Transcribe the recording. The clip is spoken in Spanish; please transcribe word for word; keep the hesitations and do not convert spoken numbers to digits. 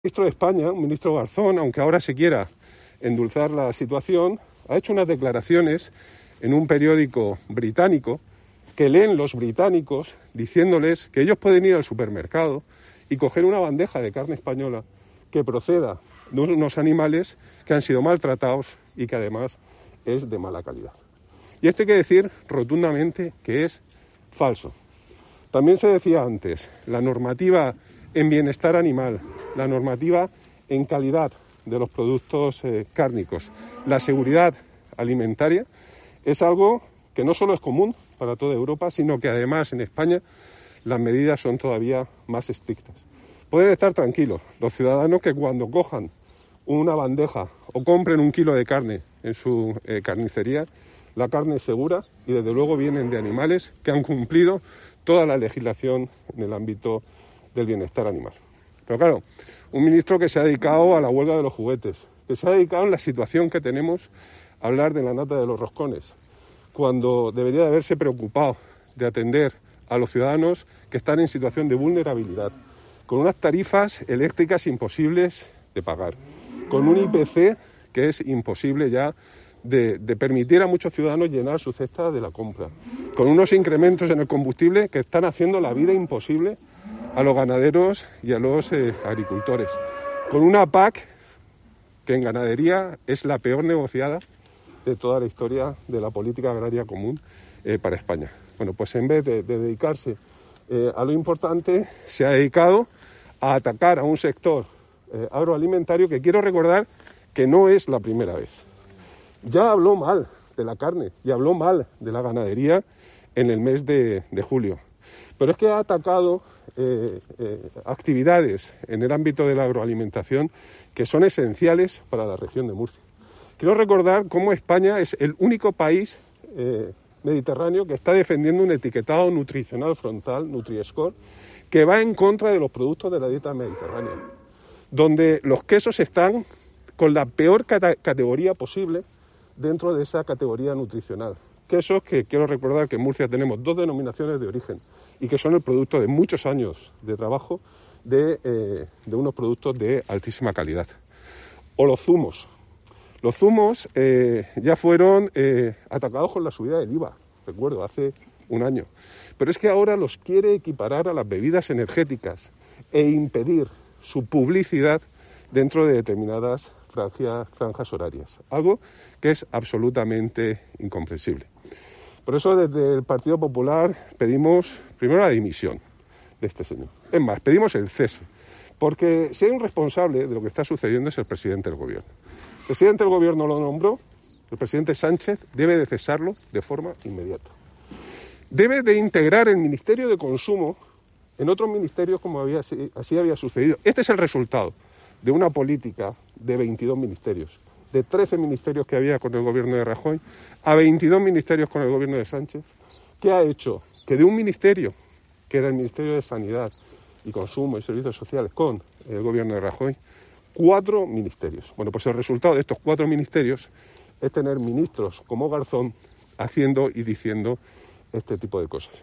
El ministro de España, un ministro Garzón, aunque ahora se quiera endulzar la situación, ha hecho unas declaraciones en un periódico británico que leen los británicos diciéndoles que ellos pueden ir al supermercado y coger una bandeja de carne española que proceda de unos animales que han sido maltratados y que además es de mala calidad. Y esto hay que decir rotundamente que es falso. También se decía antes, la normativa en bienestar animal, la normativa en calidad de los productos eh, cárnicos, la seguridad alimentaria, es algo que no solo es común para toda Europa, sino que además en España las medidas son todavía más estrictas. Pueden estar tranquilos los ciudadanos que cuando cojan una bandeja o compren un kilo de carne en su eh, carnicería, la carne es segura y desde luego vienen de animales que han cumplido toda la legislación en el ámbito del bienestar animal. Pero claro, un ministro que se ha dedicado a la huelga de los juguetes, que se ha dedicado en la situación que tenemos a hablar de la nata de los roscones, cuando debería de haberse preocupado de atender a los ciudadanos que están en situación de vulnerabilidad, con unas tarifas eléctricas imposibles de pagar, con un I P C que es imposible ya de, de permitir a muchos ciudadanos llenar su cesta de la compra, con unos incrementos en el combustible que están haciendo la vida imposible a los ganaderos y a los eh, agricultores, con una P A C que en ganadería es la peor negociada de toda la historia de la política agraria común eh, para España. Bueno, pues en vez de, de dedicarse eh, a lo importante, se ha dedicado a atacar a un sector eh, agroalimentario que quiero recordar que no es la primera vez. Ya habló mal de la carne y habló mal de la ganadería en el mes de, de julio. Pero es que ha atacado eh, eh, actividades en el ámbito de la agroalimentación que son esenciales para la región de Murcia. Quiero recordar cómo España es el único país eh, mediterráneo que está defendiendo un etiquetado nutricional frontal, Nutri-Score, que va en contra de los productos de la dieta mediterránea, donde los quesos están con la peor cata- categoría posible dentro de esa categoría nutricional. Quesos que quiero recordar que en Murcia tenemos dos denominaciones de origen y que son el producto de muchos años de trabajo de, eh, de unos productos de altísima calidad. O los zumos. Los zumos eh, ya fueron eh, atacados con la subida del I V A, recuerdo, hace un año. Pero es que ahora los quiere equiparar a las bebidas energéticas e impedir su publicidad dentro de determinadas franjas, franjas horarias. Algo que es absolutamente incomprensible. Por eso desde el Partido Popular pedimos primero la dimisión de este señor. Es más, pedimos el cese, porque si hay un responsable de lo que está sucediendo es el presidente del gobierno. El presidente del gobierno lo nombró, el presidente Sánchez debe de cesarlo de forma inmediata. Debe de integrar el Ministerio de Consumo en otros ministerios como había, así había sucedido. Este es el resultado de una política de veintidós ministerios, de trece ministerios que había con el gobierno de Rajoy, a veintidós ministerios con el gobierno de Sánchez, que ha hecho que de un ministerio, que era el Ministerio de Sanidad y Consumo y Servicios Sociales con el gobierno de Rajoy, cuatro ministerios. Bueno, pues el resultado de estos cuatro ministerios es tener ministros como Garzón haciendo y diciendo este tipo de cosas.